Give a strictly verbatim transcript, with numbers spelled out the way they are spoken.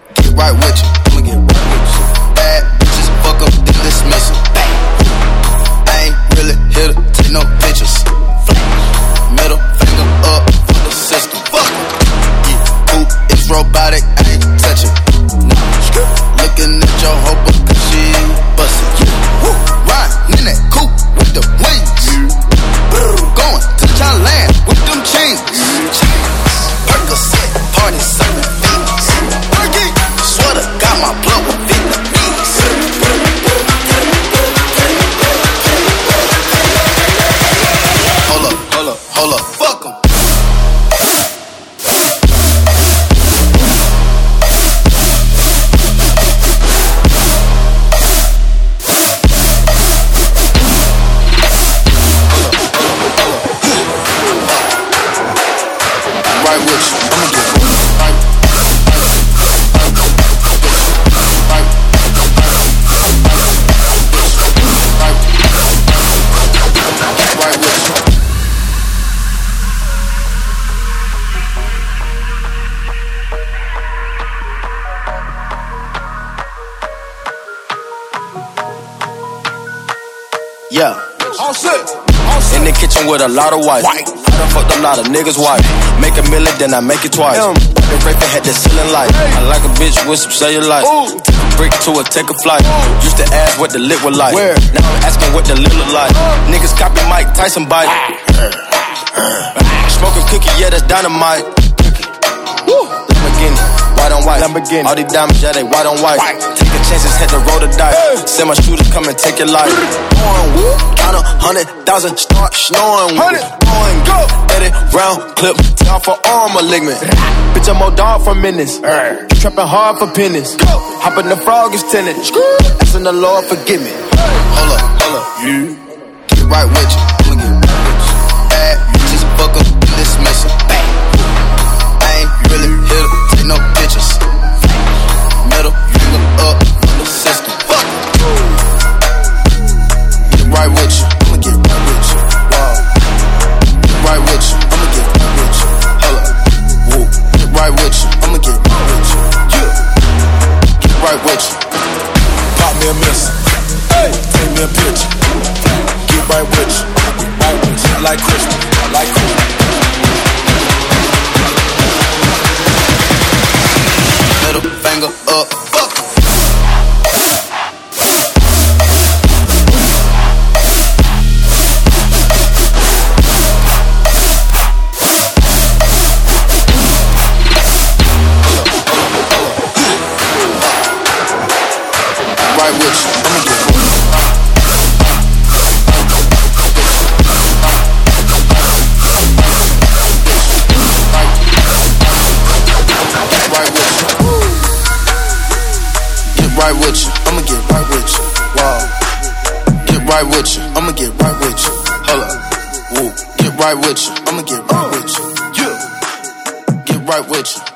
get right with you. I'ma get right with you. Bad bitches, fuck up, then dismiss them. I ain't really here to take no pictures. Middle finger up for the system. Fuck yeah. Ooh, it's robotic, I ain't touching. Looking at your hoe because she bustin'. Yeah. Riding in that coupe with the wings. Yeah. Going to Thailand with them chains. Percocet, party serving fiends. Sweater got my blood with Vietnamese. Hold up, hold up, hold up, fuck 'em. Right with you, I'ma get right. Right with you. Yeah. All set. All set. In the kitchen with a lot of white. white. I done fucked a lot of niggas' wife. Make a million, then I make it twice. Mm. The raping had the ceiling light. Hey. I like a bitch with some cellulite. Ooh. Take a brick to her, take a flight. Ooh. Used to ask what the lit was like. Where? Now I'm asking what the lit look like. Uh. Niggas copy Mike Tyson bite. Smoking cookie, yeah, that's dynamite. Woo. Lamborghini, white on white. Lamborghini. All these diamonds, yeah, they white on white. white. Taking chances, had to roll the dice. Hey. Send my shooters, come and take your life. Count a hundred thousand, start snoring. Going go. Edit round clip, down for all malignant. Bitch, I'm more dog for minutes. Uh. Trapping hard for pennies. Go. Hop in the frog is tennis. Asking the Lord forgive me. Hey. Hold up, hold up. You get right with you. I'ma get right with you. Bad bitches, fuck up, dismiss them. I ain't really here to take no pictures. Middle finger up for the system. Fuck. Get right with you. I'ma get right with you. Wow. Get right with you. I'ma get right with you. Hold up. Whoa. Get right with you. I'ma get right with you. Yeah. Get right with you. Pop me a miss. Hey. Take me a picture. Get right with you. Get right with you. I like Christmas. I like Christmas. Middle finger up. Fuck. Right with you. I'ma get right. Right with you, I'ma get right with you. Wow. Get right with you, I'ma get right with you. Hold up. Whoa. Get right with you, I'ma get right with you. Yeah. Get right with you.